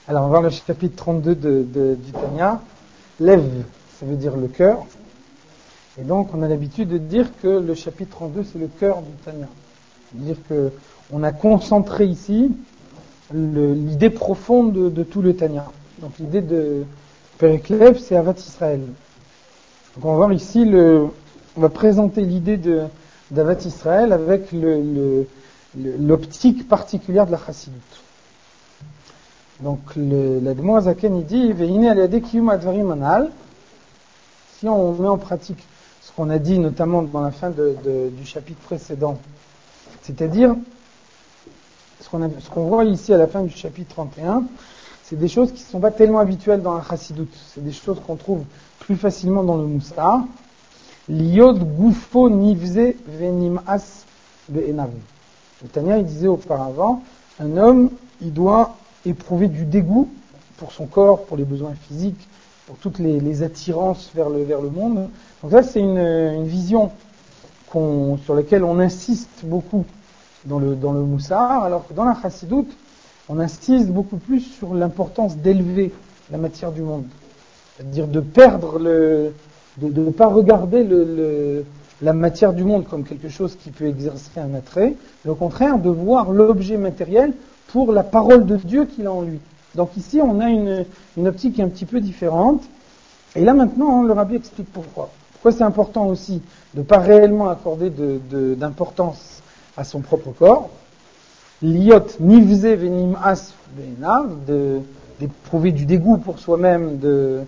Alors, on va voir le chapitre 32 du Tanya. Lève, ça veut dire le cœur. Et donc, on a l'habitude de dire que le chapitre 32, c'est le cœur du Tanya. C'est-à-dire qu'on a concentré ici l'idée profonde de tout le Tanya. Donc, l'idée de Perek Lev, c'est Avat Israël. Donc, on va voir ici, on va présenter l'idée d'Avat Israël avec l'optique particulière de la Chassidut. Donc, l'Admor Zaken, il dit, Ve'ine al-yadei kiyum advarim anal. Si on met en pratique ce qu'on a dit, notamment dans la fin du chapitre précédent, c'est-à-dire, ce qu'on voit ici à la fin du chapitre 31, c'est des choses qui ne sont pas tellement habituelles dans la Chassidut. C'est des choses qu'on trouve plus facilement dans le Moussar. Liod gufo nivze venim'as ve'enav. Le Tanya, il disait auparavant, un homme, il doit éprouver du dégoût pour son corps, pour les besoins physiques, pour toutes les attirances vers le monde. Donc là, c'est une vision sur laquelle on insiste beaucoup dans le Moussar, alors que dans la Chassidut, on insiste beaucoup plus sur l'importance d'élever la matière du monde. C'est-à-dire de perdre de ne pas regarder la matière du monde comme quelque chose qui peut exercer un attrait, mais au contraire de voir l'objet matériel pour la parole de Dieu qu'il a en lui. Donc ici, on a une optique un petit peu différente. Et là maintenant, le Rabbi explique pourquoi. Pourquoi c'est important aussi de ne pas réellement accorder d'importance à son propre corps. Liot nivze venim'as ve'enav, d'éprouver du dégoût pour soi-même, de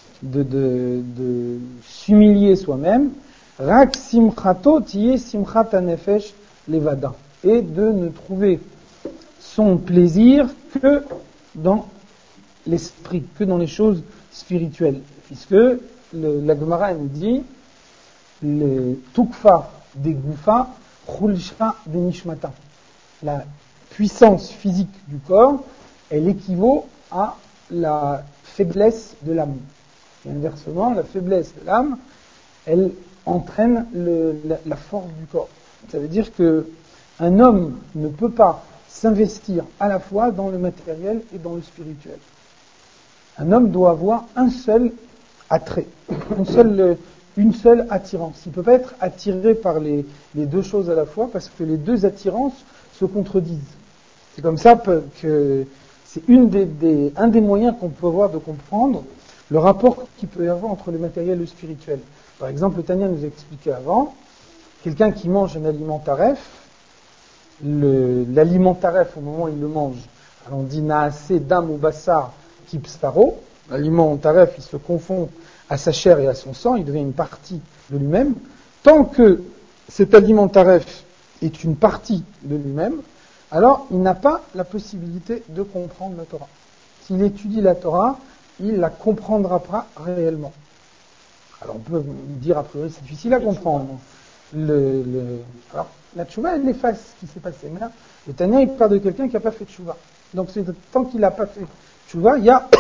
s'humilier soi-même. Rak simchato tiye simchat hanefesh levada. Et de ne trouver son plaisir que dans l'esprit, que dans les choses spirituelles. Puisque la Gemara nous dit le tukfa des goufa, chulshra des nishmata. La puissance physique du corps, elle équivaut à la faiblesse de l'âme. Et inversement, la faiblesse de l'âme, elle entraîne la force du corps. Ça veut dire que un homme ne peut pas s'investir à la fois dans le matériel et dans le spirituel. Un homme doit avoir un seul attrait, une seule attirance. Il ne peut pas être attiré par les deux choses à la fois parce que les deux attirances se contredisent. C'est comme ça que c'est un des moyens qu'on peut avoir de comprendre le rapport qu'il peut y avoir entre le matériel et le spirituel. Par exemple, le Tanya nous a expliqué avant, quelqu'un qui mange un aliment taref, l'aliment taref, au moment où il le mange, alors on dit naase dam ou bassar kipstaro, l'aliment taref, il se confond à sa chair et à son sang, il devient une partie de lui-même. Tant que cet aliment taref est une partie de lui-même, alors il n'a pas la possibilité de comprendre la Torah. S'il étudie la Torah, il la comprendra pas réellement. Alors on peut dire a priori c'est difficile à comprendre. Alors la tchouva elle efface ce qui s'est passé. Mais là, le Tanya il parle de quelqu'un qui n'a pas fait tchouva. Donc tant qu'il n'a pas fait tchouva, il y a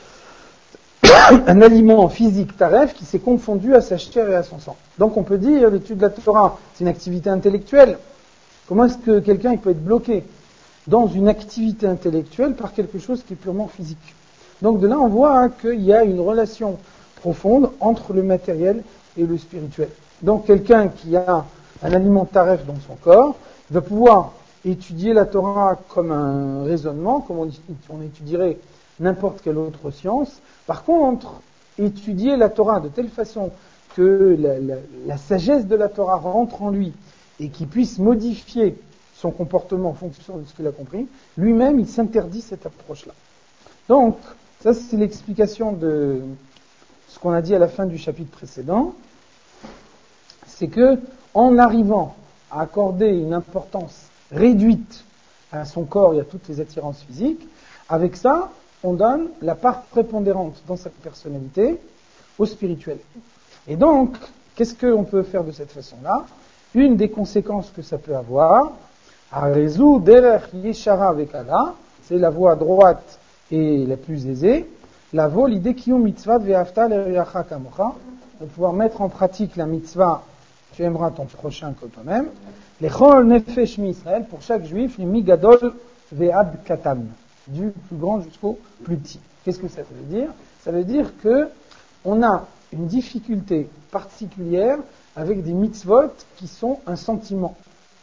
un aliment physique taref qui s'est confondu à sa chair et à son sang. Donc on peut dire l'étude de la Torah c'est une activité intellectuelle. Comment est-ce que quelqu'un il peut être bloqué dans une activité intellectuelle par quelque chose qui est purement physique? Donc de là on voit qu'il y a une relation profonde entre le matériel et le spirituel. Donc quelqu'un qui a un aliment taref dans son corps va pouvoir étudier la Torah comme un raisonnement, comme on étudierait n'importe quelle autre science. Par contre, étudier la Torah de telle façon que la sagesse de la Torah rentre en lui et qu'il puisse modifier son comportement en fonction de ce qu'il a compris, lui-même il s'interdit cette approche-là. Donc, ça c'est l'explication de ce qu'on a dit à la fin du chapitre précédent, c'est que en arrivant à accorder une importance réduite à son corps et à toutes les attirances physiques, avec ça, on donne la part prépondérante dans sa personnalité au spirituel. Et donc, qu'est-ce qu'on peut faire de cette façon-là? Une des conséquences que ça peut avoir, Arezu derech yeshara vekala, c'est la voie droite et la plus aisée, la voie l'idée kiyum mitzvah ve'afta l'eriacha kamocha, de pouvoir mettre en pratique la mitzvah, tu aimeras ton prochain comme toi-même, les chol nefesh mi Israël, pour chaque juif, les migadol ve'ad katan. du plus grand jusqu'au plus petit. Qu'est-ce que ça veut dire? Ça veut dire que on a une difficulté particulière avec des mitzvot qui sont un sentiment.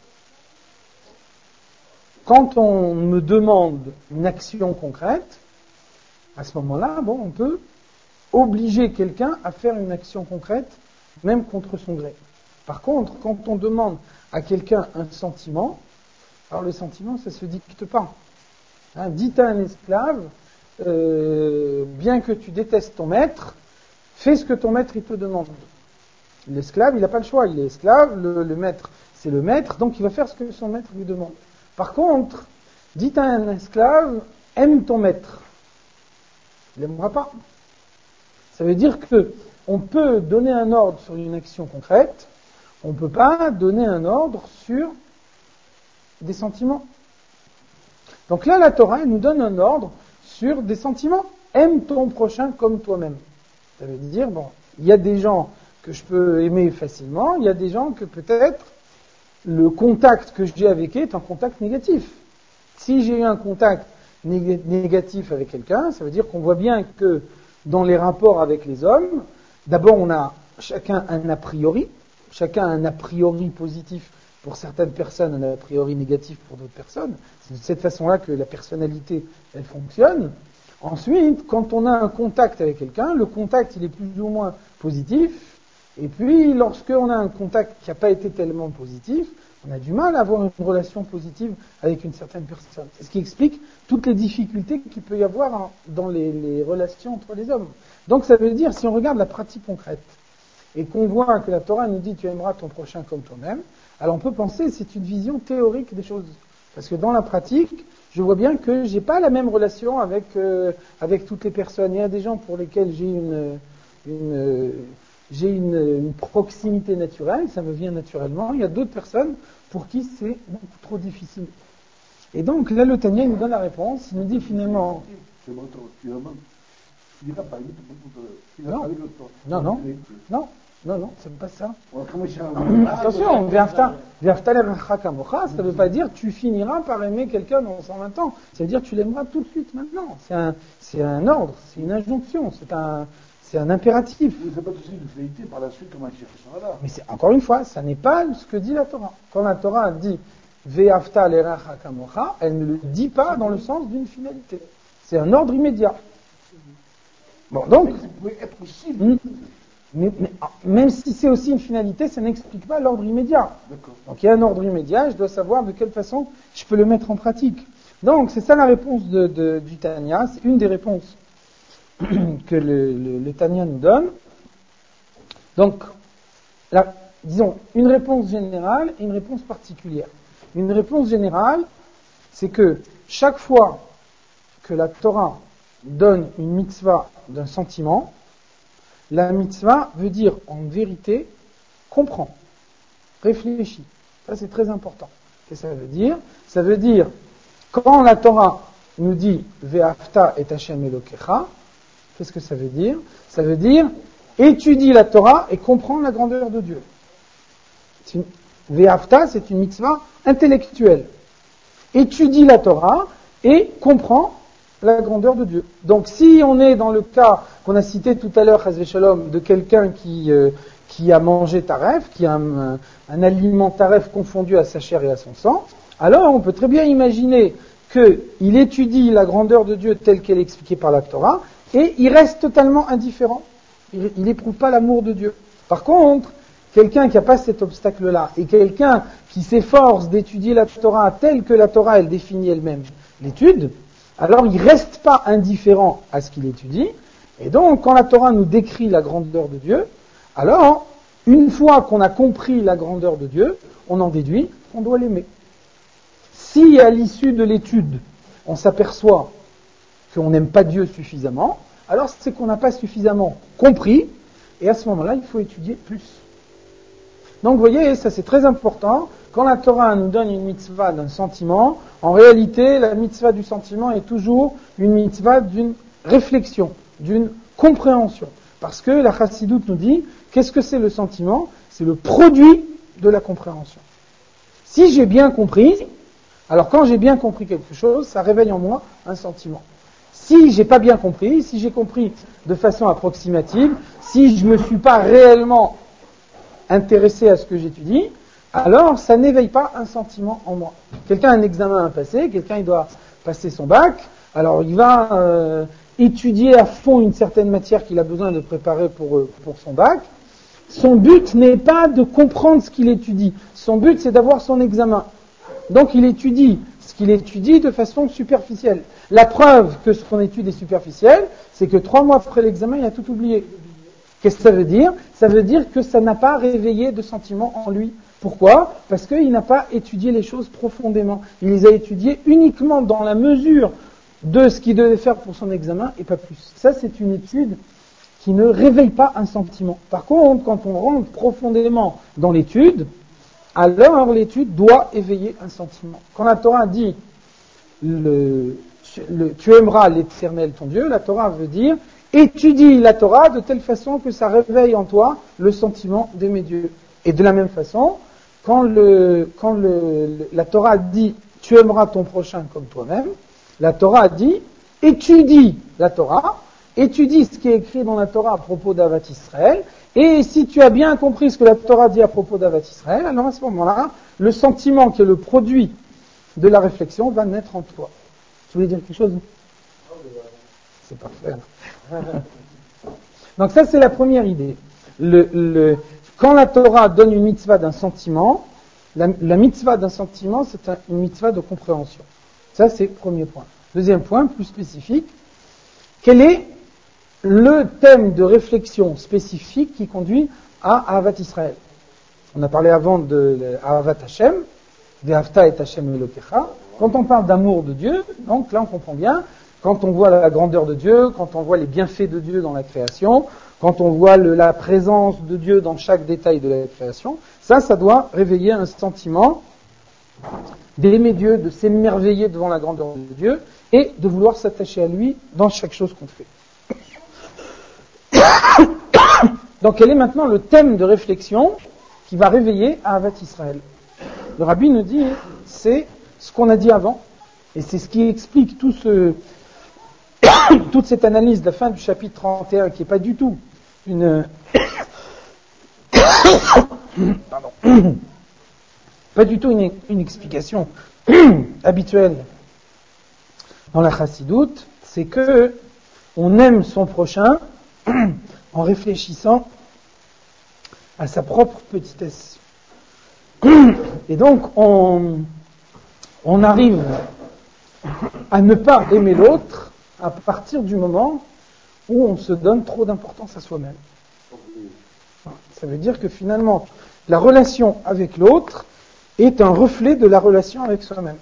Quand on me demande une action concrète, à ce moment-là, on peut obliger quelqu'un à faire une action concrète, même contre son gré. Par contre, quand on demande à quelqu'un un sentiment, alors le sentiment, ça ne se dicte pas. Dites à un esclave, bien que tu détestes ton maître, fais ce que ton maître il te demande. L'esclave, il n'a pas le choix, il est esclave, le maître, c'est le maître, donc il va faire ce que son maître lui demande. Par contre, dites à un esclave, aime ton maître. Il n'aimera pas. Ça veut dire que on peut donner un ordre sur une action concrète, on ne peut pas donner un ordre sur des sentiments. Donc là, la Torah, elle nous donne un ordre sur des sentiments. Aime ton prochain comme toi-même. Ça veut dire, il y a des gens que je peux aimer facilement, il y a des gens que peut-être le contact que j'ai avec eux est un contact négatif. Si j'ai eu un contact négatif avec quelqu'un, ça veut dire qu'on voit bien que dans les rapports avec les hommes, d'abord on a chacun un a priori positif pour certaines personnes, un a priori négatif pour d'autres personnes. C'est de cette façon-là que la personnalité, elle fonctionne. Ensuite, quand on a un contact avec quelqu'un, le contact, il est plus ou moins positif. Et puis, lorsqu'on a un contact qui n'a pas été tellement positif, on a du mal à avoir une relation positive avec une certaine personne. C'est ce qui explique toutes les difficultés qu'il peut y avoir dans les relations entre les hommes. Donc, ça veut dire, si on regarde la pratique concrète, et qu'on voit que la Torah nous dit « tu aimeras ton prochain comme toi-même », alors on peut penser que c'est une vision théorique des choses. Parce que dans la pratique, je vois bien que j'ai pas la même relation avec toutes les personnes. Il y a des gens pour lesquels j'ai une proximité naturelle, ça me vient naturellement. Il y a d'autres personnes pour qui c'est beaucoup trop difficile. Et donc là, le Tanya nous donne la réponse. Il nous dit finalement... Non, c'est pas ça. Attention, ça ne veut pas dire tu finiras par aimer quelqu'un dans 120 ans. Ça veut dire tu l'aimeras tout de suite maintenant. C'est un ordre, c'est une injonction, c'est un impératif. Vous n'avez pas aussi une finalité par la suite comme un chef. Mais encore une fois, ça n'est pas ce que dit la Torah. Quand la Torah dit Ve'afta l'eracha kamocha, elle ne le dit pas dans le sens d'une finalité. C'est un ordre immédiat. Bon, donc, ça pouvait être possible. Mais même si c'est aussi une finalité, ça n'explique pas l'ordre immédiat. D'accord. Donc il y a un ordre immédiat, je dois savoir de quelle façon je peux le mettre en pratique. Donc c'est ça la réponse du Tanya, c'est une des réponses que le Tanya nous donne. Donc, disons, une réponse générale et une réponse particulière. Une réponse générale, c'est que chaque fois que la Torah donne une mitzvah d'un sentiment, la mitzvah veut dire, en vérité, comprends, réfléchis. Ça, c'est très important. Qu'est-ce que ça veut dire? Ça veut dire, quand la Torah nous dit « Ve'afta et Hashem Elokecha », qu'est-ce que ça veut dire? Ça veut dire, étudie la Torah et comprends la grandeur de Dieu. Ve'afta, c'est une mitzvah intellectuelle. Étudie la Torah et comprends la grandeur de Dieu. Donc si on est dans le cas qu'on a cité tout à l'heure, Chazvé Shalom, de quelqu'un qui a mangé taref, qui a un aliment taref confondu à sa chair et à son sang, alors on peut très bien imaginer qu'il étudie la grandeur de Dieu telle qu'elle est expliquée par la Torah, et il reste totalement indifférent. Il n'éprouve pas l'amour de Dieu. Par contre, quelqu'un qui n'a pas cet obstacle-là, et quelqu'un qui s'efforce d'étudier la Torah telle que la Torah, elle définit elle-même l'étude, alors il ne reste pas indifférent à ce qu'il étudie, et donc quand la Torah nous décrit la grandeur de Dieu, alors, une fois qu'on a compris la grandeur de Dieu, on en déduit qu'on doit l'aimer. Si à l'issue de l'étude, on s'aperçoit qu'on n'aime pas Dieu suffisamment, alors c'est qu'on n'a pas suffisamment compris, et à ce moment-là, il faut étudier plus. Donc vous voyez, ça c'est très important. Quand la Torah nous donne une mitzvah d'un sentiment, en réalité, la mitzvah du sentiment est toujours une mitzvah d'une réflexion, d'une compréhension. Parce que la Chassidoute nous dit, qu'est-ce que c'est le sentiment? C'est le produit de la compréhension. Si j'ai bien compris, Alors quand j'ai bien compris quelque chose, ça réveille en moi un sentiment. Si j'ai pas bien compris, si j'ai compris de façon approximative, si je me suis pas réellement intéressé à ce que j'étudie, alors ça n'éveille pas un sentiment en moi. Quelqu'un a un examen à passer, quelqu'un il doit passer son bac, alors il va étudier à fond une certaine matière qu'il a besoin de préparer pour son bac. Son but n'est pas de comprendre ce qu'il étudie, son but c'est d'avoir son examen. Donc il étudie ce qu'il étudie de façon superficielle. La preuve que son étude est superficielle, c'est que 3 mois après l'examen, il a tout oublié. Qu'est-ce que ça veut dire ? Ça veut dire que ça n'a pas réveillé de sentiments en lui. Pourquoi ? Parce qu'il n'a pas étudié les choses profondément. Il les a étudiées uniquement dans la mesure de ce qu'il devait faire pour son examen et pas plus. Ça, c'est une étude qui ne réveille pas un sentiment. Par contre, quand on rentre profondément dans l'étude, alors l'étude doit éveiller un sentiment. Quand la Torah dit tu aimeras l'Éternel ton Dieu, la Torah veut dire étudie la Torah de telle façon que ça réveille en toi le sentiment d'aimer Dieu. Et de la même façon, quand la Torah dit tu aimeras ton prochain comme toi-même, la Torah dit étudie la Torah, étudie ce qui est écrit dans la Torah à propos d'Avat Israël, et si tu as bien compris ce que la Torah dit à propos d'Avat Israël, alors à ce moment-là, le sentiment qui est le produit de la réflexion va naître en toi. Tu voulais dire quelque chose ? C'est parfait. Donc ça, c'est la première idée. Quand la Torah donne une mitzvah d'un sentiment, la mitzvah d'un sentiment, c'est une mitzvah de compréhension. Ça, c'est le premier point. Deuxième point, plus spécifique, quel est le thème de réflexion spécifique qui conduit à Ahavat Israël ? On a parlé avant de Ahavat Hashem, Ve'ahavta et Hashem Elokecha. Quand on parle d'amour de Dieu, donc là on comprend bien, quand on voit la grandeur de Dieu, quand on voit les bienfaits de Dieu dans la création, quand on voit la présence de Dieu dans chaque détail de la création, ça doit réveiller un sentiment d'aimer Dieu, de s'émerveiller devant la grandeur de Dieu et de vouloir s'attacher à lui dans chaque chose qu'on fait. Donc quel est maintenant le thème de réflexion qui va réveiller Ahavat Israël ? Le Rabbi nous dit, c'est ce qu'on a dit avant, et c'est ce qui explique toute cette analyse de la fin du chapitre 31, qui n'est pas du tout pas du tout une explication habituelle dans la chassidoute, c'est que on aime son prochain en réfléchissant à sa propre petitesse. Et donc, on arrive à ne pas aimer l'autre à partir du moment où on se donne trop d'importance à soi-même. Ça veut dire que finalement, la relation avec l'autre est un reflet de la relation avec soi-même.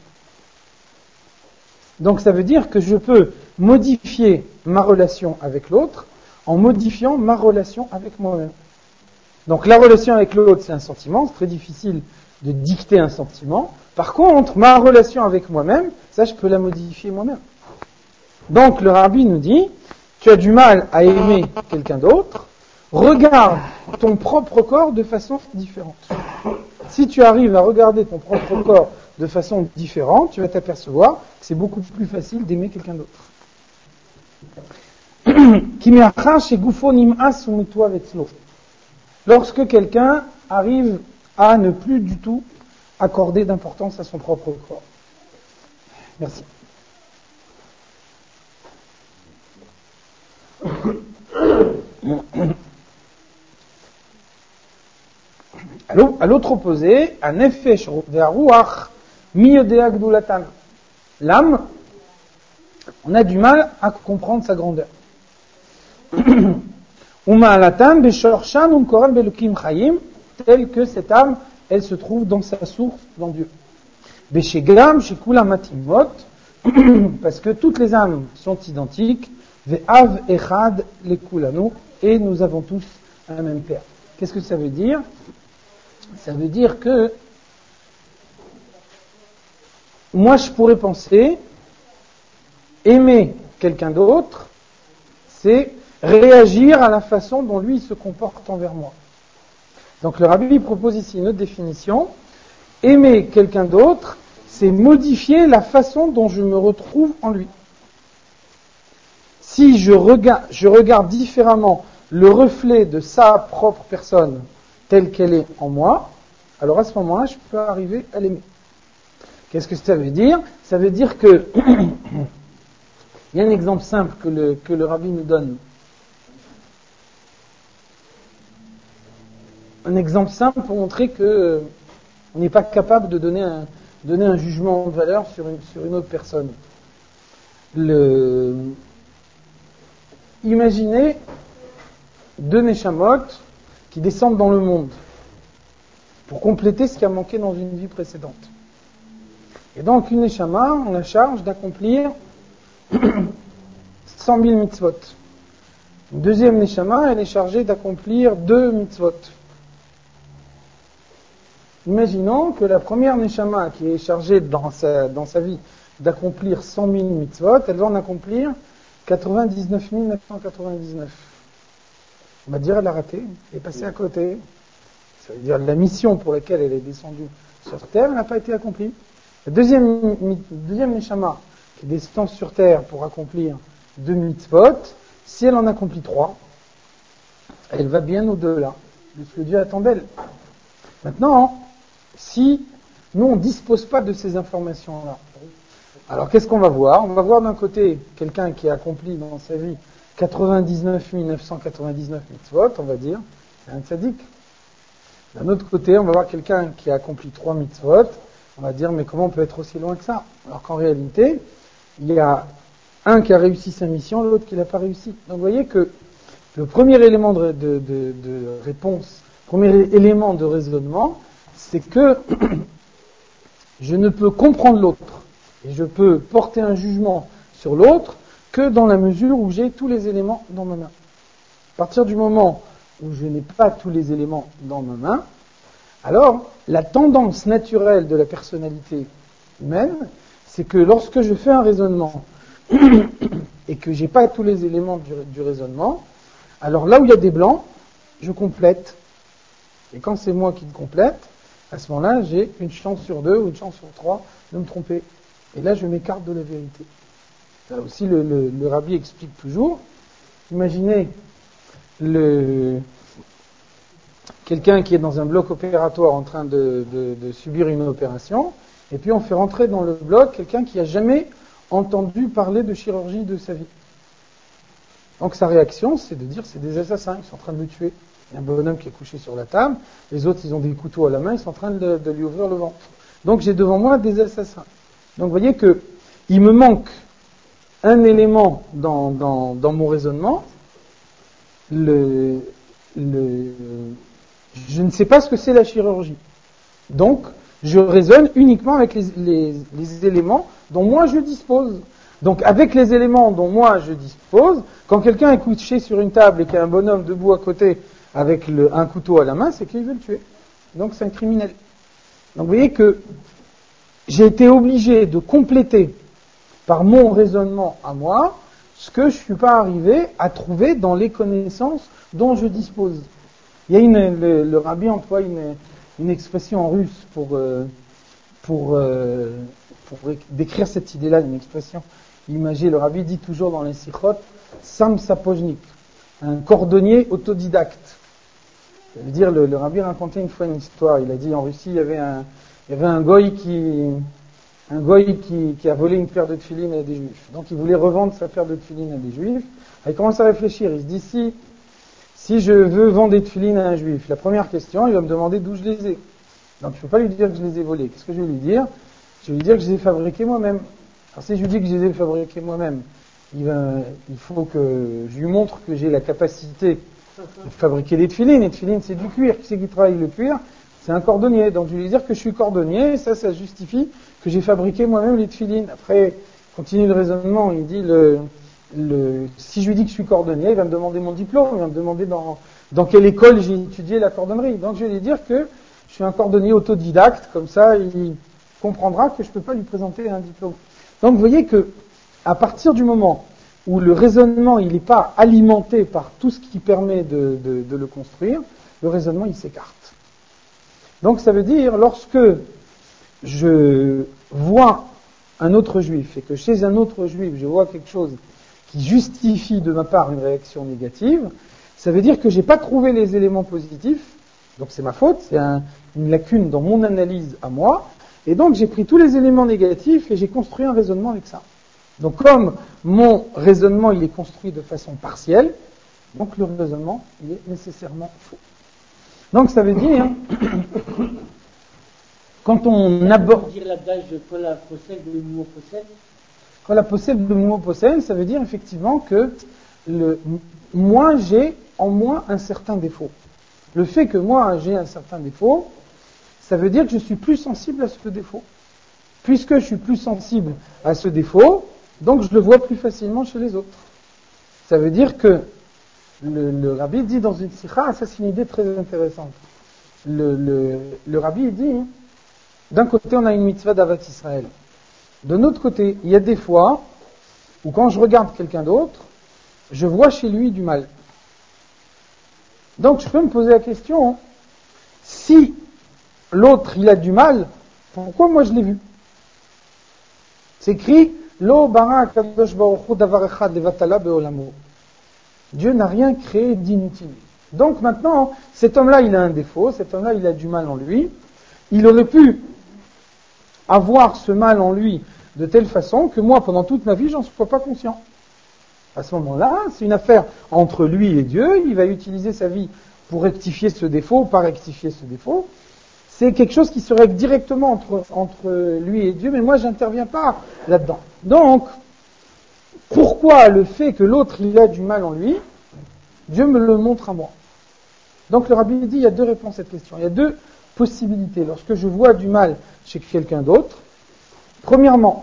Donc ça veut dire que je peux modifier ma relation avec l'autre en modifiant ma relation avec moi-même. Donc la relation avec l'autre, c'est un sentiment, c'est très difficile de dicter un sentiment. Par contre, ma relation avec moi-même, ça je peux la modifier moi-même. Donc le Rabbi nous dit, tu as du mal à aimer quelqu'un d'autre, regarde ton propre corps de façon différente. Si tu arrives à regarder ton propre corps de façon différente, tu vas t'apercevoir que c'est beaucoup plus facile d'aimer quelqu'un d'autre. Lorsque quelqu'un arrive à ne plus du tout accorder d'importance à son propre corps. Merci. À l'autre opposé, un nefesh ve'aruach miyodea gdulatan. L'âme, on a du mal à comprendre sa grandeur. Uma'alatan beshorshan umkoram belukim chayim, tel que cette âme, elle se trouve dans sa source, dans Dieu. Beshegam shekula matimot, parce que toutes les âmes sont identiques. Ve'av echad lekulanu, et nous avons tous un même père. Qu'est-ce que ça veut dire ? Ça veut dire que moi je pourrais penser aimer quelqu'un d'autre, c'est réagir à la façon dont lui se comporte envers moi. Donc le Rabbi propose ici une autre définition. Aimer quelqu'un d'autre, c'est modifier la façon dont je me retrouve en lui. Si je regarde différemment le reflet de sa propre personne telle qu'elle est en moi, alors à ce moment-là, je peux arriver à l'aimer. Qu'est-ce que ça veut dire? Ça veut dire que il y a un exemple simple que le rabbi nous donne. Un exemple simple pour montrer que on n'est pas capable de donner un jugement de valeur sur une autre personne. Imaginez deux Neshamot qui descendent dans le monde pour compléter ce qui a manqué dans une vie précédente. Et donc une Neshama, on la charge d'accomplir 100 000 mitzvot. Une deuxième Neshama, elle est chargée d'accomplir 2 mitzvot. Imaginons que la première Neshama qui est chargée dans sa vie d'accomplir 100 000 mitzvot, elle va en accomplir 99 999. On va dire elle a raté, elle est passée à côté. Ça veut dire la mission pour laquelle elle est descendue sur terre n'a pas été accomplie. La deuxième Neshama qui descend sur terre pour accomplir 2 mitzvot, si elle en accomplit 3, elle va bien au-delà de ce que Dieu attend d'elle. Maintenant, si nous on ne dispose pas de ces informations-là, alors qu'est-ce qu'on va voir? On va voir d'un côté quelqu'un qui a accompli dans sa vie 99 999 mitzvot, on va dire, c'est un tzaddik. D'un autre côté, on va voir quelqu'un qui a accompli 3 mitzvot, on va dire, mais comment on peut être aussi loin que ça? Alors qu'en réalité, il y a un qui a réussi sa mission, l'autre qui l'a pas réussi. Donc vous voyez que le premier élément de réponse, premier élément de raisonnement, c'est que je ne peux comprendre l'autre et je peux porter un jugement sur l'autre que dans la mesure où j'ai tous les éléments dans ma main. À partir du moment où je n'ai pas tous les éléments dans ma main, alors la tendance naturelle de la personnalité humaine, c'est que lorsque je fais un raisonnement et que j'ai pas tous les éléments du raisonnement, alors là où il y a des blancs, je complète. Et quand c'est moi qui le complète, à ce moment-là, j'ai une chance sur 2 ou une chance sur 3 de me tromper. Et là, je m'écarte de la vérité. Ça aussi, le rabbi explique toujours. Imaginez quelqu'un qui est dans un bloc opératoire en train de subir une opération, et puis on fait rentrer dans le bloc quelqu'un qui n'a jamais entendu parler de chirurgie de sa vie. Donc sa réaction, c'est de dire c'est des assassins, ils sont en train de le tuer. Il y a un bonhomme qui est couché sur la table, les autres ils ont des couteaux à la main, ils sont en train de lui ouvrir le ventre. Donc j'ai devant moi des assassins. Donc vous voyez que il me manque un élément dans mon raisonnement. Je ne sais pas ce que c'est la chirurgie. Donc je raisonne uniquement avec les éléments dont moi je dispose. Donc avec les éléments dont moi je dispose, quand quelqu'un est couché sur une table et qu'il y a un bonhomme debout à côté avec un couteau à la main, c'est qu'il veut le tuer. Donc c'est un criminel. Donc vous voyez que j'ai été obligé de compléter par mon raisonnement à moi ce que je ne suis pas arrivé à trouver dans les connaissances dont je dispose. Il y a le rabbi emploie une expression en russe pour décrire cette idée-là, une expression imagée. Le rabbi dit toujours dans les sikhot, sam sapojnik, un cordonnier autodidacte. Ça veut dire, le rabbi racontait une fois une histoire. Il a dit en Russie, il y avait un goy qui a volé une paire de tefilines à des juifs. Donc il voulait revendre sa paire de tefilines à des juifs. Il commence à réfléchir. Il se dit, si je veux vendre des tefilines à un juif, la première question, il va me demander d'où je les ai. Donc je ne peux pas lui dire que je les ai volés. Qu'est-ce que je vais lui dire? Je vais lui dire que je les ai fabriqués moi-même. Alors si je lui dis que je les ai fabriqués moi-même, il faut que je lui montre que j'ai la capacité de fabriquer des tefilines. Les tefilines, c'est du cuir. Qui c'est qui travaille le cuir? C'est un cordonnier. Donc je vais lui dire que je suis cordonnier, et ça justifie que j'ai fabriqué moi-même les tefilines. Après, continue le raisonnement, il dit si je lui dis que je suis cordonnier, il va me demander mon diplôme, il va me demander dans quelle école j'ai étudié la cordonnerie. Donc je vais lui dire que je suis un cordonnier autodidacte, comme ça il comprendra que je ne peux pas lui présenter un diplôme. Donc vous voyez que à partir du moment où le raisonnement il n'est pas alimenté par tout ce qui permet de le construire, le raisonnement il s'écarte. Donc ça veut dire lorsque je vois un autre juif et que chez un autre juif, je vois quelque chose qui justifie de ma part une réaction négative, ça veut dire que j'ai pas trouvé les éléments positifs, donc c'est ma faute, c'est une lacune dans mon analyse à moi, et donc j'ai pris tous les éléments négatifs et j'ai construit un raisonnement avec ça. Donc comme mon raisonnement il est construit de façon partielle, donc le raisonnement il est nécessairement faux. Donc ça veut dire, quand on aborde... dire l'adage de Kola possède le mot possède. Kola possède le mot possède, ça veut dire effectivement que moi j'ai en moi un certain défaut. Le fait que moi j'ai un certain défaut, ça veut dire que je suis plus sensible à ce défaut. Puisque je suis plus sensible à ce défaut, donc je le vois plus facilement chez les autres. Ça veut dire que le rabbi dit dans une sikha, ça c'est une idée très intéressante. Le rabbi dit, d'un côté on a une mitzvah d'Avat Israël. De l'autre côté, il y a des fois où quand je regarde quelqu'un d'autre, je vois chez lui du mal. Donc je peux me poser la question, si l'autre il a du mal, pourquoi moi je l'ai vu? C'est écrit Lo bara kadosh baruch hu davar echad levatala beolamo. Dieu n'a rien créé d'inutile. Donc maintenant, cet homme-là il a un défaut, cet homme-là il a du mal en lui. Il aurait pu avoir ce mal en lui de telle façon que moi pendant toute ma vie j'en sois pas conscient. À ce moment-là, c'est une affaire entre lui et Dieu, il va utiliser sa vie pour rectifier ce défaut ou pas rectifier ce défaut. C'est quelque chose qui se règle directement entre lui et Dieu, mais moi j'interviens pas là-dedans. Donc, pourquoi le fait que l'autre il a du mal en lui, Dieu me le montre à moi? Donc le rabbi dit, il y a deux réponses à cette question, il y a deux possibilités. Lorsque je vois du mal chez quelqu'un d'autre, premièrement,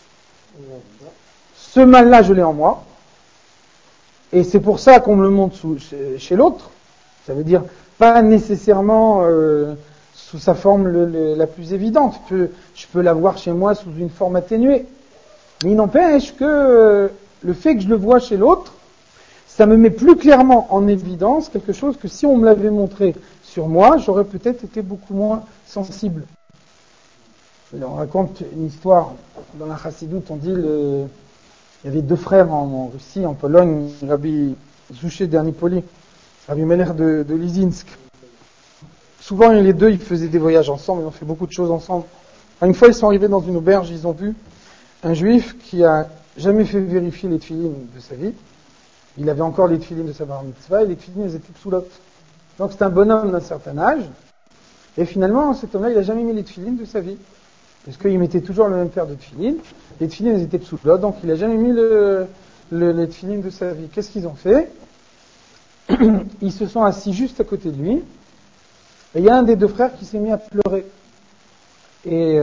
ce mal-là je l'ai en moi, et c'est pour ça qu'on me le montre chez l'autre. Ça veut dire pas nécessairement sous sa forme la plus évidente. Je peux l'avoir chez moi sous une forme atténuée. Mais il n'empêche que le fait que je le vois chez l'autre, ça me met plus clairement en évidence quelque chose que si on me l'avait montré sur moi, j'aurais peut-être été beaucoup moins sensible. Et on raconte une histoire dans la Chassidoute, on dit il y avait deux frères en Russie, en Pologne, Rabbi Zouché d'Ernipoli, Rabbi Meller de Lizinsk. Souvent, les deux, ils faisaient des voyages ensemble, ils ont fait beaucoup de choses ensemble. Une fois, ils sont arrivés dans une auberge, ils ont vu un juif qui a jamais fait vérifier les tefilines de sa vie. Il avait encore les tefilines de sa bar mitzvah, et les tefilines, elles étaient psoulotes. Donc, c'est un bonhomme d'un certain âge. Et finalement, cet homme-là, il n'a jamais mis les tefilines de sa vie. Parce qu'il mettait toujours le même paire de tefilines. Les tefilines, elles étaient psoulotes, donc il n'a jamais mis les tefilines de sa vie. Qu'est-ce qu'ils ont fait? Ils se sont assis juste à côté de lui. Et il y a un des deux frères qui s'est mis à pleurer. Et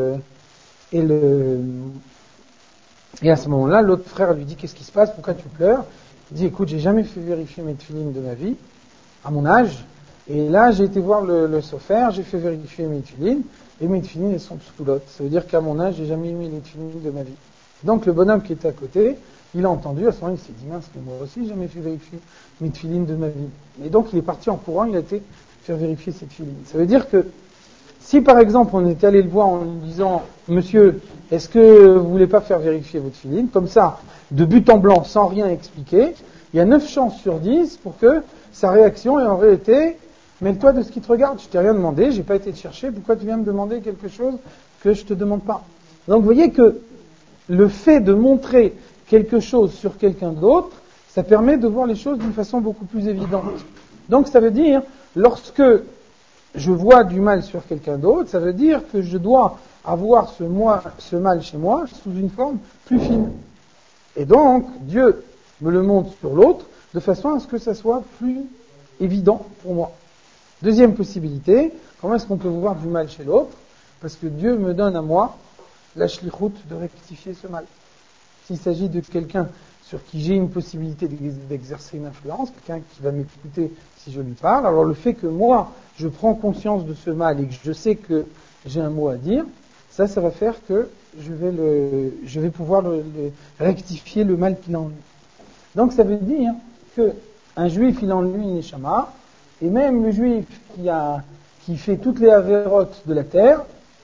à ce moment-là, l'autre frère lui dit, qu'est-ce qui se passe? Pourquoi tu pleures? Il dit, écoute, j'ai jamais fait vérifier mes tefilines de ma vie, à mon âge. Et là, j'ai été voir le sofer, j'ai fait vérifier mes tefilines, et mes tefilines, elles sont psoulotes. Ça veut dire qu'à mon âge, j'ai jamais mis les tefilines de ma vie. Donc, le bonhomme qui était à côté, il a entendu, à ce moment-là, il s'est dit, mince, mais moi aussi, j'ai jamais fait vérifier mes tefilines de ma vie. Et donc, il est parti en courant, il a été faire vérifier ses tefilines. Ça veut dire que, si par exemple, on était allé le voir en lui disant, monsieur, est-ce que vous voulez pas faire vérifier votre tefilines? Comme ça, de but en blanc, sans rien expliquer, il y a 9 chances sur 10 pour que sa réaction aurait été, mêle-toi de ce qui te regarde, je t'ai rien demandé, j'ai pas été te chercher, pourquoi tu viens me demander quelque chose que je te demande pas? Donc vous voyez que le fait de montrer quelque chose sur quelqu'un d'autre, ça permet de voir les choses d'une façon beaucoup plus évidente. Donc ça veut dire, lorsque je vois du mal sur quelqu'un d'autre, ça veut dire que je dois avoir ce mal chez moi sous une forme plus fine. Et donc, Dieu me le montre sur l'autre de façon à ce que ça soit plus évident pour moi. Deuxième possibilité, comment est-ce qu'on peut voir du mal chez l'autre? Parce que Dieu me donne à moi la shlichut de rectifier ce mal. S'il s'agit de quelqu'un sur qui j'ai une possibilité d'exercer une influence, quelqu'un qui va m'écouter si je lui parle, alors le fait que moi, je prends conscience de ce mal et que je sais que j'ai un mot à dire, ça va faire que je vais pouvoir rectifier le mal qu'il a en lui. Donc ça veut dire que un juif, il a en lui une neshama, et même le juif qui fait toutes les avérotes de la terre,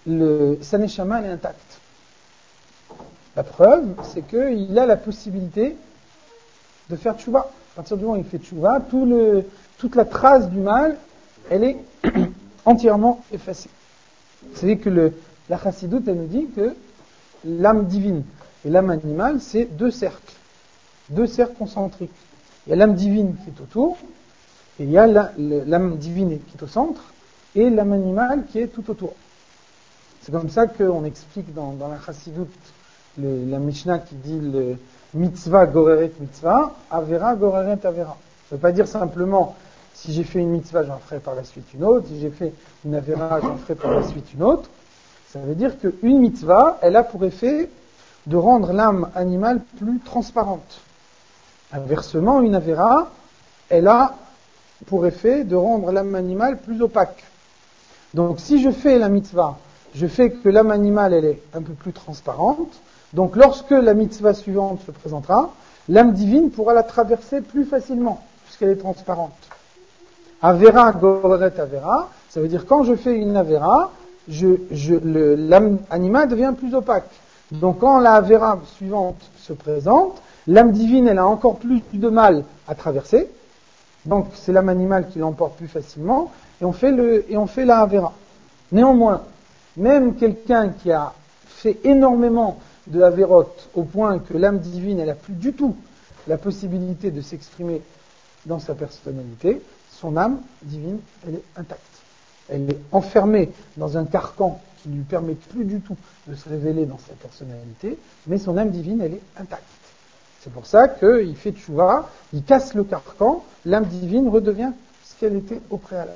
sa neshama est intacte. La preuve, c'est qu'il a la possibilité de faire tchouva. À partir du moment où il fait tchouva, toute la trace du mal, elle est entièrement effacée. Vous savez que la chassidoute, elle nous dit que l'âme divine et l'âme animale, c'est deux cercles concentriques. Il y a l'âme divine qui est autour, et il y a l'âme divine qui est au centre, et l'âme animale qui est tout autour. C'est comme ça qu'on explique dans la chassidoute la Mishnah qui dit le mitzvah goreret mitzvah, avera goreret avera. Ça ne veut pas dire simplement si j'ai fait une mitzvah, j'en ferai par la suite une autre, si j'ai fait une avera, j'en ferai par la suite une autre. Ça veut dire qu'une mitzvah, elle a pour effet de rendre l'âme animale plus transparente. Inversement, une avera, elle a pour effet de rendre l'âme animale plus opaque. Donc si je fais la mitzvah, je fais que l'âme animale, elle est un peu plus transparente. Donc lorsque la mitzvah suivante se présentera, l'âme divine pourra la traverser plus facilement, puisqu'elle est transparente. Avera, goreret, avera, ça veut dire quand je fais une avera, l'âme animale devient plus opaque. Donc quand la avera suivante se présente, l'âme divine, elle a encore plus de mal à traverser. Donc c'est l'âme animale qui l'emporte plus facilement, et on fait la avera. Néanmoins, même quelqu'un qui a fait énormément de averot au point que l'âme divine, elle n'a plus du tout la possibilité de s'exprimer dans sa personnalité, son âme divine, elle est intacte. Elle est enfermée dans un carcan qui ne lui permet plus du tout de se révéler dans sa personnalité, mais son âme divine, elle est intacte. C'est pour ça qu'il fait tchouva, il casse le carcan, l'âme divine redevient ce qu'elle était au préalable.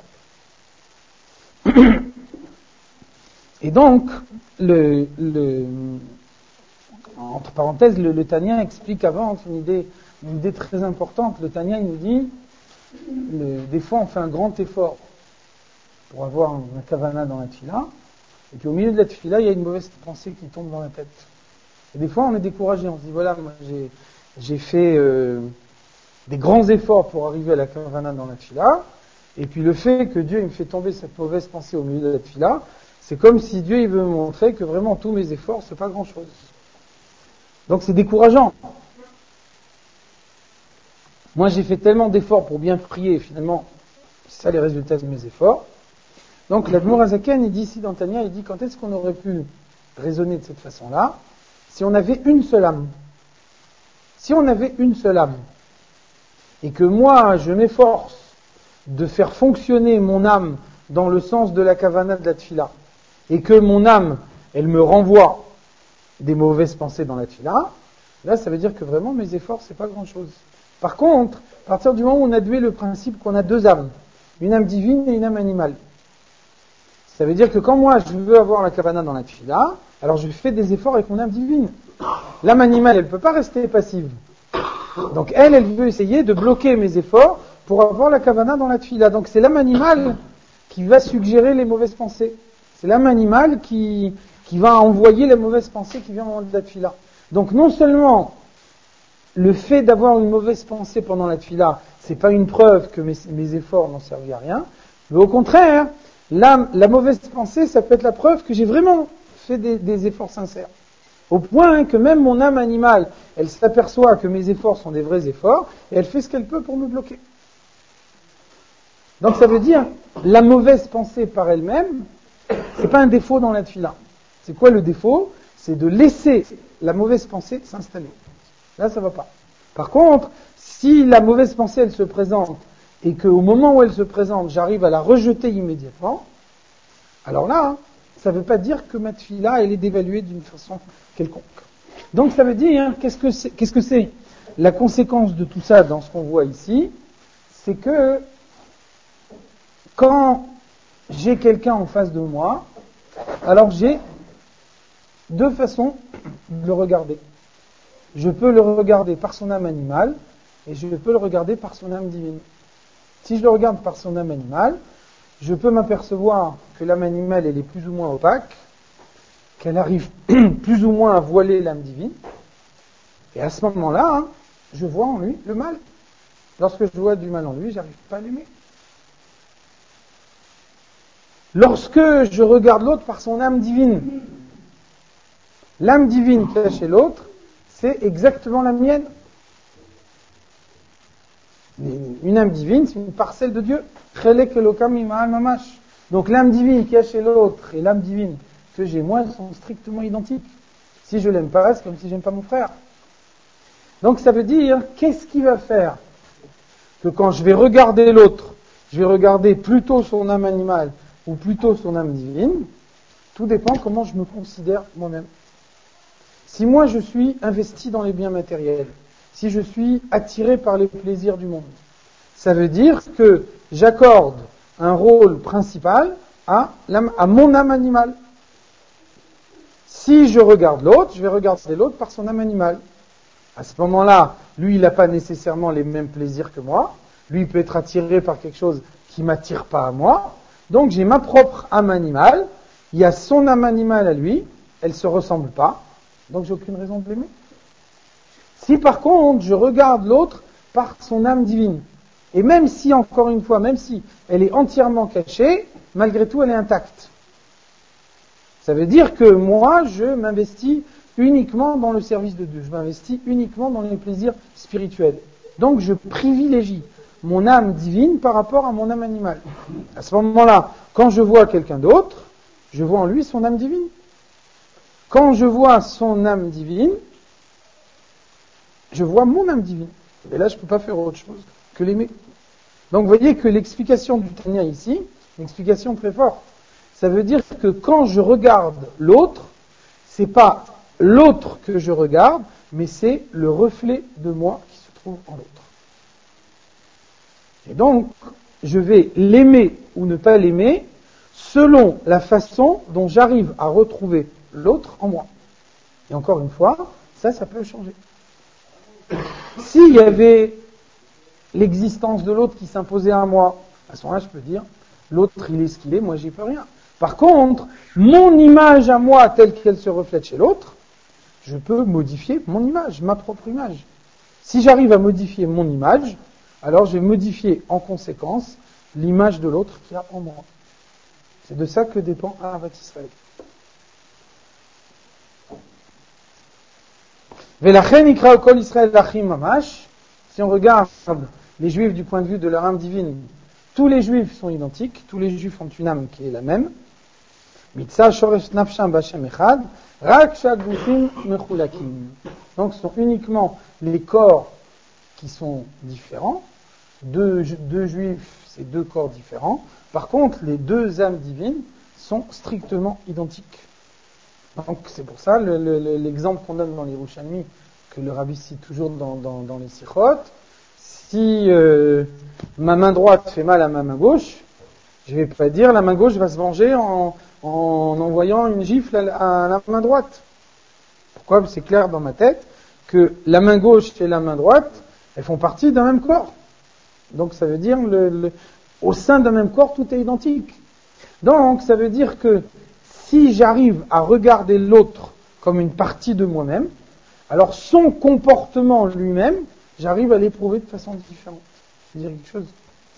Et donc, entre parenthèses, le Tanya explique avant une idée très importante. Le Tanya, il nous dit, des fois on fait un grand effort pour avoir une kavana dans la tefila, et puis au milieu de la tefila, il y a une mauvaise pensée qui tombe dans la tête. Et des fois on est découragé, on se dit voilà, moi j'ai fait des grands efforts pour arriver à la kavana dans la tefila, et puis le fait que Dieu il me fait tomber cette mauvaise pensée au milieu de la tefila, c'est comme si Dieu il veut me montrer que vraiment tous mes efforts c'est pas grand chose. Donc c'est décourageant. Moi j'ai fait tellement d'efforts pour bien prier, et finalement c'est ça les résultats de mes efforts. Donc l'Admour Azaken, il dit ici dans Tanya, il dit quand est-ce qu'on aurait pu raisonner de cette façon-là, si on avait une seule âme. Si on avait une seule âme, et que moi je m'efforce de faire fonctionner mon âme dans le sens de la kavana de la tefila, et que mon âme, elle me renvoie des mauvaises pensées dans la tefila, là ça veut dire que vraiment mes efforts c'est pas grand-chose. Par contre, à partir du moment où on a admet le principe qu'on a deux âmes, une âme divine et une âme animale, ça veut dire que quand moi je veux avoir la kavana dans la tefila, alors je fais des efforts avec mon âme divine. L'âme animale, elle ne peut pas rester passive. Donc elle veut essayer de bloquer mes efforts pour avoir la kavana dans la tefila. Donc c'est l'âme animale qui va suggérer les mauvaises pensées. C'est l'âme animale qui va envoyer les mauvaises pensées qui viennent au moment de la tefila. Donc non seulement le fait d'avoir une mauvaise pensée pendant la tefila, c'est pas une preuve que mes efforts n'ont servi à rien, mais au contraire, la mauvaise pensée, ça peut être la preuve que j'ai vraiment fait des efforts sincères. Au point que même mon âme animale, elle s'aperçoit que mes efforts sont des vrais efforts, et elle fait ce qu'elle peut pour me bloquer. Donc ça veut dire, la mauvaise pensée par elle-même, c'est pas un défaut dans la tefila. C'est quoi le défaut? C'est de laisser la mauvaise pensée s'installer. Là, ça va pas. Par contre, si la mauvaise pensée, elle se présente, et qu'au moment où elle se présente, j'arrive à la rejeter immédiatement, alors là, ça ne veut pas dire que ma tefila, elle est dévaluée d'une façon quelconque. Donc ça veut dire, qu'est-ce que c'est la conséquence de tout ça dans ce qu'on voit ici? C'est que quand j'ai quelqu'un en face de moi, alors j'ai deux façons de le regarder. Je peux le regarder par son âme animale et je peux le regarder par son âme divine. Si je le regarde par son âme animale, je peux m'apercevoir que l'âme animale elle est plus ou moins opaque, qu'elle arrive plus ou moins à voiler l'âme divine. Et à ce moment-là, je vois en lui le mal. Lorsque je vois du mal en lui, j'arrive pas à l'aimer. lorsque je regarde l'autre par son âme divine. L'âme divine qu'il y a chez l'autre, c'est exactement la mienne. Une âme divine, c'est une parcelle de Dieu. Chelek Elokam Ima'al Mamash. Donc l'âme divine qu'il y a chez l'autre et l'âme divine que j'ai moi sont strictement identiques. Si je l'aime pas, c'est comme si j'aime pas mon frère. Donc ça veut dire, qu'est-ce qui va faire que quand je vais regarder l'autre, je vais regarder plutôt son âme animale ou plutôt son âme divine? Tout dépend comment je me considère moi-même. Si moi je suis investi dans les biens matériels, si je suis attiré par les plaisirs du monde, ça veut dire que j'accorde un rôle principal à mon âme animale. Si je regarde l'autre, je vais regarder l'autre par son âme animale. À ce moment-là, lui, il n'a pas nécessairement les mêmes plaisirs que moi. Lui, il peut être attiré par quelque chose qui ne m'attire pas à moi. Donc, j'ai ma propre âme animale. Il y a son âme animale à lui. Elle ne se ressemble pas. Donc, j'ai aucune raison de l'aimer. Si par contre, je regarde l'autre par son âme divine, et même si, encore une fois, même si elle est entièrement cachée, malgré tout, elle est intacte. Ça veut dire que moi, je m'investis uniquement dans le service de Dieu. Je m'investis uniquement dans les plaisirs spirituels. Donc, je privilégie mon âme divine par rapport à mon âme animale. À ce moment-là, quand je vois quelqu'un d'autre, je vois en lui son âme divine. Quand je vois son âme divine, je vois mon âme divine. Et là, je ne peux pas faire autre chose que l'aimer. Donc, vous voyez que l'explication du Tanya ici, une explication très forte. Ça veut dire que quand je regarde l'autre, c'est pas l'autre que je regarde, mais c'est le reflet de moi qui se trouve en l'autre. Et donc, je vais l'aimer ou ne pas l'aimer selon la façon dont j'arrive à retrouver l'autre en moi. Et encore une fois, ça peut changer. S'il y avait l'existence de l'autre qui s'imposait à moi, à ce moment-là, je peux dire, l'autre, il est ce qu'il est, moi, j'y peux rien. Par contre, mon image à moi, telle qu'elle se reflète chez l'autre, je peux modifier mon image, ma propre image. Si j'arrive à modifier mon image, alors je vais modifier en conséquence l'image de l'autre qu'il y a en moi. C'est de ça que dépend Ahavat Israël. Velachen ikra kol Israël lachim mamash. Si on regarde les Juifs du point de vue de leur âme divine, tous les Juifs sont identiques, tous les Juifs ont une âme qui est la même. Mitzah shoresh nafsham b'Hashem echad, rak shagufim mechulakim. Donc ce sont uniquement les corps qui sont différents. Deux Juifs, c'est deux corps différents. Par contre, les deux âmes divines sont strictement identiques. Donc c'est pour ça l'exemple qu'on donne dans les Yerushalmi, que le Rabbi cite toujours dans les Sichot. Si ma main droite fait mal à ma main gauche, je ne vais pas dire la main gauche va se venger en envoyant une gifle à la main droite. Pourquoi ? Parce que c'est clair dans ma tête que la main gauche et la main droite, elles font partie d'un même corps. Donc ça veut dire au sein d'un même corps, tout est identique. Donc ça veut dire que si j'arrive à regarder l'autre comme une partie de moi-même, alors son comportement lui-même, j'arrive à l'éprouver de façon différente. Je veux dire quelque chose.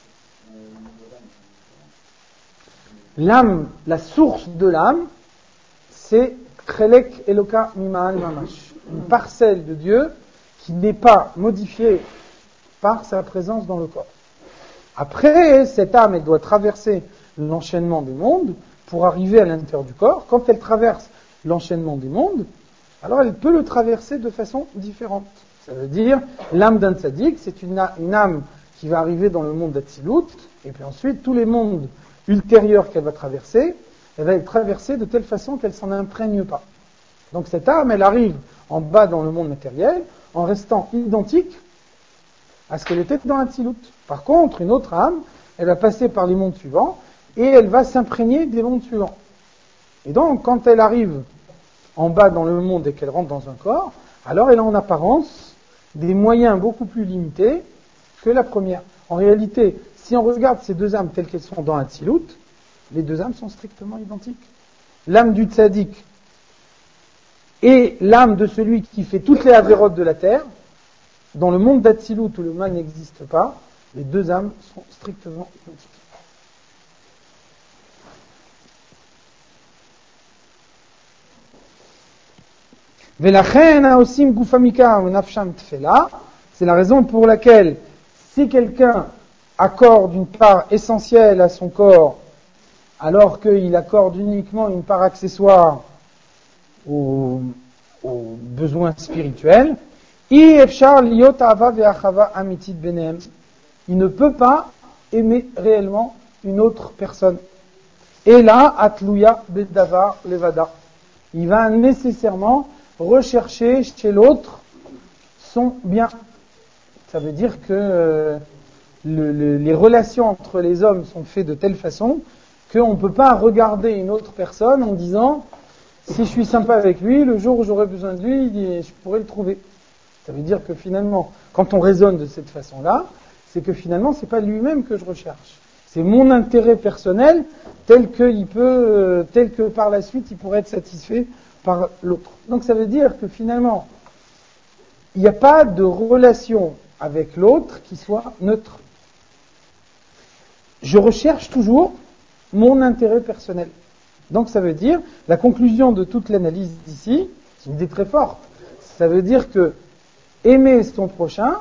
L'âme, la source de l'âme, c'est Chelek Eloka Mima'al Mamash, une parcelle de Dieu qui n'est pas modifiée par sa présence dans le corps. Après, cette âme, elle doit traverser l'enchaînement des mondes pour arriver à l'intérieur du corps. Quand elle traverse l'enchaînement des mondes, alors elle peut le traverser de façon différente. Ça veut dire, l'âme d'un tzaddik, c'est une âme qui va arriver dans le monde d'Atsilut, et puis ensuite, tous les mondes ultérieurs qu'elle va traverser, elle va les traverser de telle façon qu'elle ne s'en imprègne pas. Donc cette âme, elle arrive en bas dans le monde matériel, en restant identique à ce qu'elle était dans Atsilut. Par contre, une autre âme, elle va passer par les mondes suivants, et elle va s'imprégner des mondes suivants. Et donc, quand elle arrive en bas dans le monde et qu'elle rentre dans un corps, alors elle a en apparence des moyens beaucoup plus limités que la première. En réalité, si on regarde ces deux âmes telles qu'elles sont dans Atsilut, les deux âmes sont strictement identiques. L'âme du tzaddik et l'âme de celui qui fait toutes les avérotes de la terre, dans le monde d'Atsilut où le mal n'existe pas, les deux âmes sont strictement identiques. Velachen haosim gufamika unafsham tfela. C'est la raison pour laquelle, si quelqu'un accorde une part essentielle à son corps, alors qu'il accorde uniquement une part accessoire aux besoins spirituels, il ne peut pas aimer réellement une autre personne. Et là, atluya bedavar levada. Il va nécessairement rechercher chez l'autre son bien. Ça veut dire que les relations entre les hommes sont faites de telle façon qu'on ne peut pas regarder une autre personne en disant si je suis sympa avec lui, le jour où j'aurai besoin de lui, je pourrai le trouver. Ça veut dire que finalement, quand on raisonne de cette façon-là, c'est que finalement, c'est pas lui-même que je recherche. C'est mon intérêt personnel tel que par la suite, il pourrait être satisfait par l'autre. Donc ça veut dire que finalement, il n'y a pas de relation avec l'autre qui soit neutre. Je recherche toujours mon intérêt personnel. Donc ça veut dire, la conclusion de toute l'analyse d'ici, c'est une idée très forte. Ça veut dire que aimer son prochain,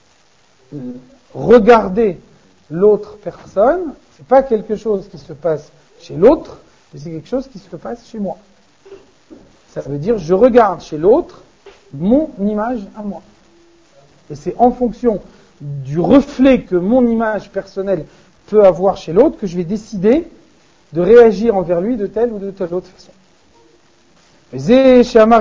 regarder l'autre personne, c'est pas quelque chose qui se passe chez l'autre, mais c'est quelque chose qui se passe chez moi. Ça veut dire, je regarde chez l'autre mon image à moi. Et c'est en fonction du reflet que mon image personnelle peut avoir chez l'autre que je vais décider de réagir envers lui de telle ou de telle autre façon. C'est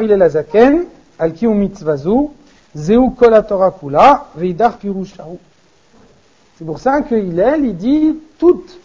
pour ça que il dit toute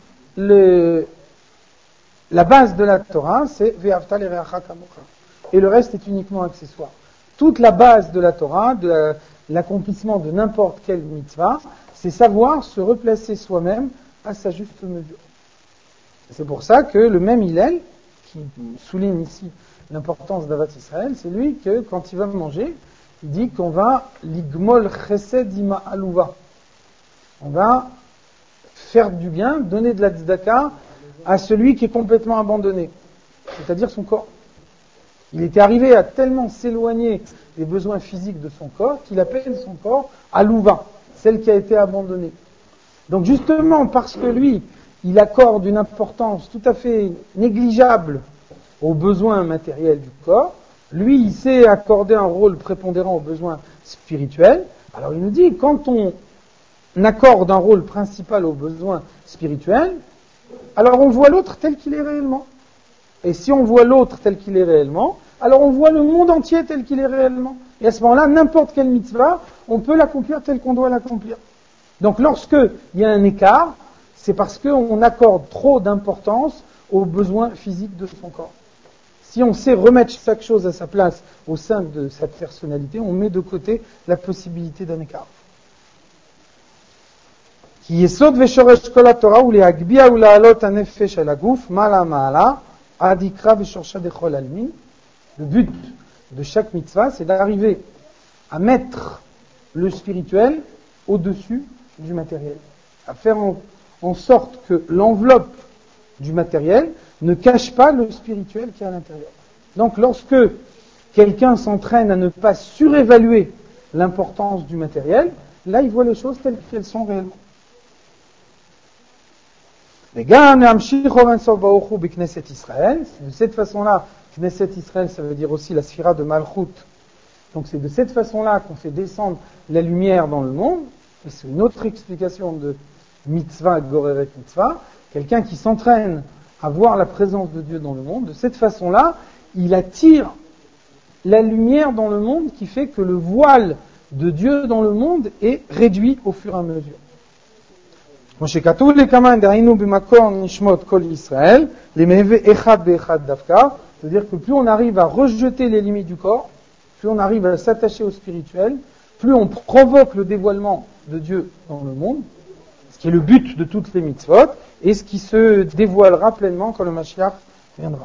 la base de la Torah, c'est Ve'avta l'ereacha kamocha. Et le reste est uniquement accessoire. Toute la base de la Torah, de l'accomplissement de n'importe quelle mitzvah, c'est savoir se replacer soi-même à sa juste mesure. C'est pour ça que le même Hillel, qui souligne ici l'importance d'Avat Israël, c'est lui que, quand il va manger, il dit qu'on va ligmol chesed ima aluva. On va faire du bien, donner de la tzedaka à celui qui est complètement abandonné, c'est-à-dire son corps. Il était arrivé à tellement s'éloigner des besoins physiques de son corps qu'il appelle son corps aluva, celle qui a été abandonnée. Donc justement parce que lui, il accorde une importance tout à fait négligeable aux besoins matériels du corps, lui, il sait accorder un rôle prépondérant aux besoins spirituels. Alors il nous dit, quand on accorde un rôle principal aux besoins spirituels, alors on voit l'autre tel qu'il est réellement. Et si on voit l'autre tel qu'il est réellement, alors on voit le monde entier tel qu'il est réellement. Et à ce moment-là, n'importe quelle mitzvah, on peut l'accomplir tel qu'on doit l'accomplir. Donc lorsqu'il y a un écart, c'est parce qu'on accorde trop d'importance aux besoins physiques de son corps. Si on sait remettre chaque chose à sa place au sein de sa personnalité, on met de côté la possibilité d'un écart. Ki yesod veshoresh kol haTorah hu lehagbia hu la'alot hanefesh al haguf ma'ala ma'ala ad ikra veshorsha dechol almin. Le but de chaque mitzvah, c'est d'arriver à mettre le spirituel au-dessus du matériel, à faire en sorte que l'enveloppe du matériel ne cache pas le spirituel qui est à l'intérieur. Donc lorsque quelqu'un s'entraîne à ne pas surévaluer l'importance du matériel, là il voit les choses telles qu'elles sont réellement. C'est de cette façon-là, Knesset Israël, ça veut dire aussi la sphira de Malchut. Donc c'est de cette façon-là qu'on fait descendre la lumière dans le monde. Et c'est une autre explication de mitzvah, goreret mitzvah. Quelqu'un qui s'entraîne à voir la présence de Dieu dans le monde, de cette façon-là, il attire la lumière dans le monde qui fait que le voile de Dieu dans le monde est réduit au fur et à mesure. C'est-à-dire que plus on arrive à rejeter les limites du corps, plus on arrive à s'attacher au spirituel, plus on provoque le dévoilement de Dieu dans le monde, ce qui est le but de toutes les mitzvot, et ce qui se dévoilera pleinement quand le Mashiach viendra.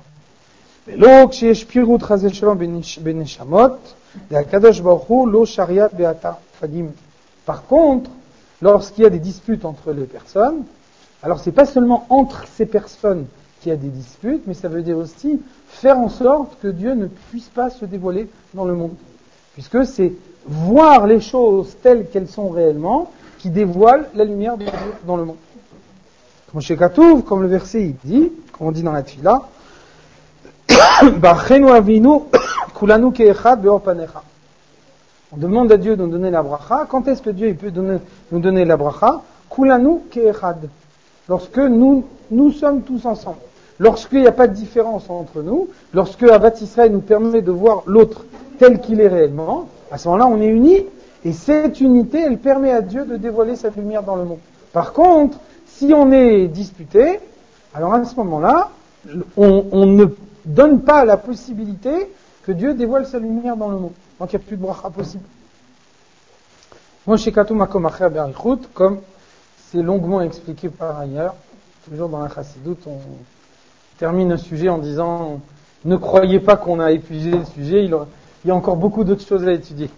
Par contre, lorsqu'il y a des disputes entre les personnes, alors c'est pas seulement entre ces personnes qu'il qu'il y a des disputes, mais ça veut dire aussi faire en sorte que Dieu ne puisse pas se dévoiler dans le monde. Puisque c'est voir les choses telles qu'elles sont réellement qui dévoile la lumière de Dieu dans le monde. Comme chez Katouv, comme le verset il dit, comme on dit dans la Tfila, Bachenu avinu kulanu ke'echad be'or panecha. On demande à Dieu de nous donner la bracha. Quand est-ce que Dieu il peut nous donner la bracha? Kulanu ke'echad. Lorsque nous sommes tous ensemble. Lorsqu'il n'y a pas de différence entre nous, lorsque Avat Israël nous permet de voir l'autre tel qu'il est réellement, à ce moment-là on est unis, et cette unité elle permet à Dieu de dévoiler sa lumière dans le monde. Par contre, si on est disputé, alors à ce moment-là, on ne donne pas la possibilité que Dieu dévoile sa lumière dans le monde. Donc il n'y a plus de bracha possible. Moi, chez Katou Makom Acher Berichut, comme c'est longuement expliqué par ailleurs, toujours dans la Chassidoute, on termine un sujet en disant ne croyez pas qu'on a épuisé le sujet, il y a encore beaucoup d'autres choses à étudier.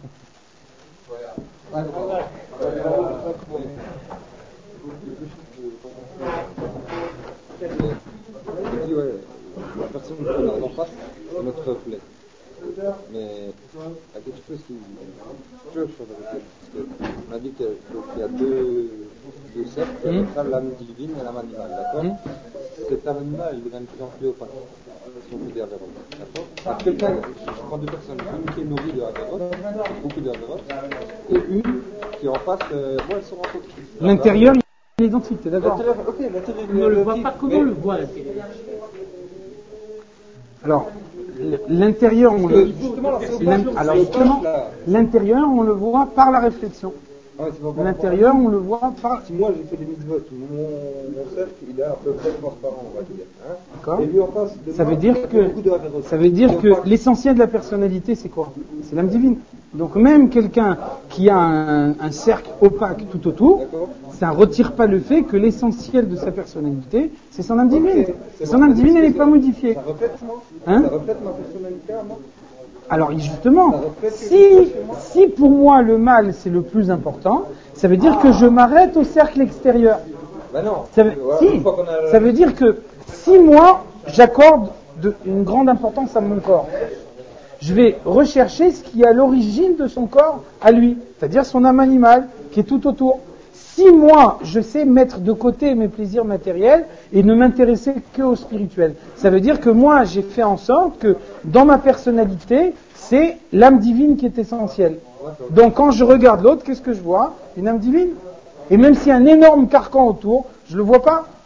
La personne qu'on a en face, c'est notre reflet. Mais il y a quelque chose qui cloche avec elle. Parce qu'on a dit qu'il y a deux cercles, l'âme divine et l'âme animale, d'accord? Cet âme animale, il devient de plus en plus opaque. Si on peut dire Averot. D'accord? Alors, quelqu'un, je prends deux personnes, une qui est nourrie de Averot, beaucoup de Averot, et une qui en face, elles sont rencontrées. L'intérieur, il est identique, t'es d'accord? Ok, l'intérieur, On ne le voit pas, comment on le voit l'intérieur? Alors, l'intérieur, l'intérieur, on le voit par la réflexion. L'intérieur, on le voit par... Si moi j'ai fait des mitzvot, mon cercle, il est à peu près transparent, on va dire. Hein. D'accord. Et lui en face, Ça veut dire que l'essentiel de la personnalité, c'est quoi? C'est l'âme divine. Donc même quelqu'un qui a un cercle opaque tout autour, ça ne retire pas le fait que l'essentiel de sa personnalité, c'est son âme divine. Et son âme divine, elle n'est pas modifiée. Ça reflète moi. Hein? Ça reflète ma personnalité à moi. Alors justement, si pour moi le mal c'est le plus important, ça veut dire que je m'arrête au cercle extérieur. Ben non. Ça veut dire que si moi j'accorde une grande importance à mon corps, je vais rechercher ce qui est à l'origine de son corps à lui, c'est-à-dire son âme animale qui est tout autour. Si moi, je sais mettre de côté mes plaisirs matériels et ne m'intéresser qu'au spirituel, ça veut dire que moi, j'ai fait en sorte que dans ma personnalité, c'est l'âme divine qui est essentielle. Donc quand je regarde l'autre, qu'est-ce que je vois? Une âme divine. Et même s'il y a un énorme carcan autour, je ne le vois pas.